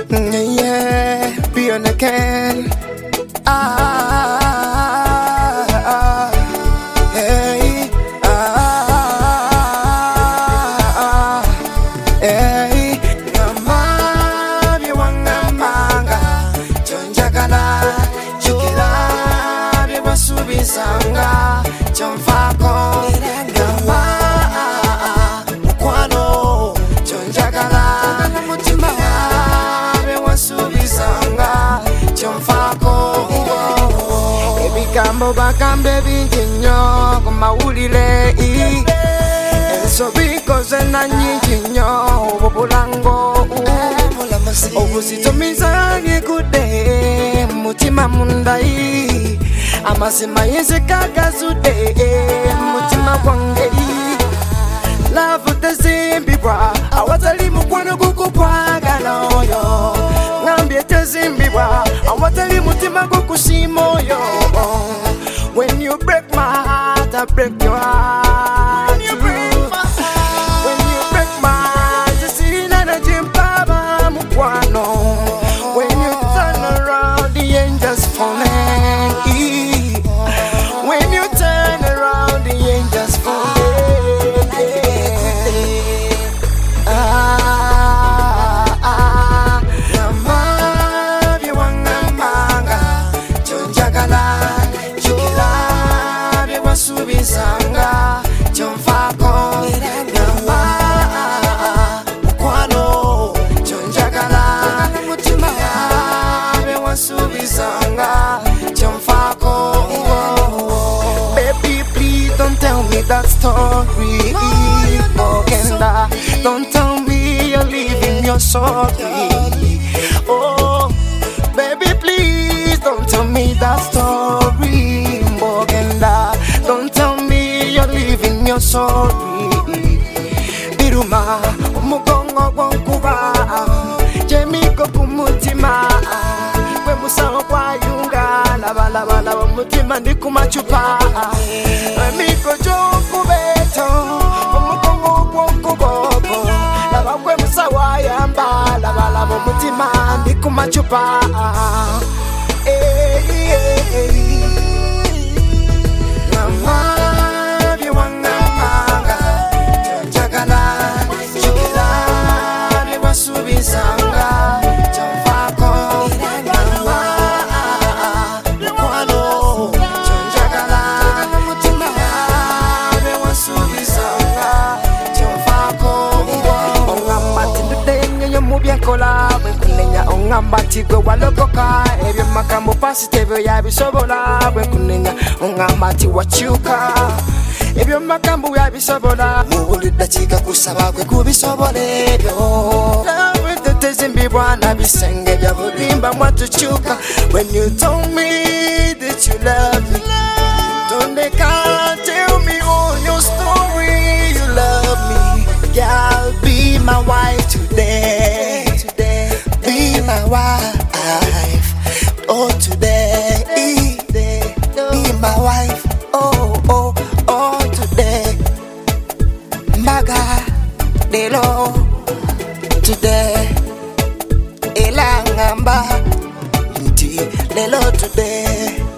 Yeah, be on again. Hey, hey, Ngama biwanga manga, chonjagala, chukila, bibasubisanga, chonfako, Ngama, mukwano, chonjagala, mutima, bibasubisanga, chonfako. Ebigambo bagambe binginyo kumawulire enso bikoze na nyingi nnyo obulango obuzitumiza ngikude mutima mundayi amazima yenzekagazudde mutima gwange love tezimbibwa awatali mukwano gukukwagala oyo ngambye tezimbibwa awatali mutima gukusiima oyo. When you break my heart, I break your heart. When you break my heart, you see that jimpaba mukwano. When you turn around, the angels falling. When you turn around, the angels falling. Ngama biwanga manga, chonjagala. Subisanga chomfako Ngama mukwano chonjagala mutima yabe wasubisanga chomfako. Baby, please don't tell me that story. Ogenda, don't tell me you're leaving, you're sorry. Oh, baby, please don't tell me that story. Don't tell me you're leaving, you're sorry. Biruma, umugongo gwankuba, jemiko kumutima. We musawo kwa yunga, laba mutima ndi kumachupa. Miko joku beto, umugongo gwankubobo. Laba we musawa yamba, laba mutima ndi kumachupa. Ngama biwanga manga, chonjagala, chukila, bibasubisanga, chomfako. Ngama mukwano, chonjagala, mutima bibasubisanga, chomfako. Ongambati ndudenge yomubyenkola, bwenkunenya ongambati gwe walokoka. Ebyo magambo pasitebyo yabisobola, bwenkunenya ongambati wakyuka. Ebyo magambo yabisobola, mubulidde kika kusaba kwe kubisobola ebyo. Love tezimbibwa na bisenge bya bulimba mwatukyuka. When you told me that you love me, don't tell me all your story. You love me, girl, be my wife today. Be my wife, oh today. Be my wife, oh today. Maga delo today. Elangamba nti lelo today.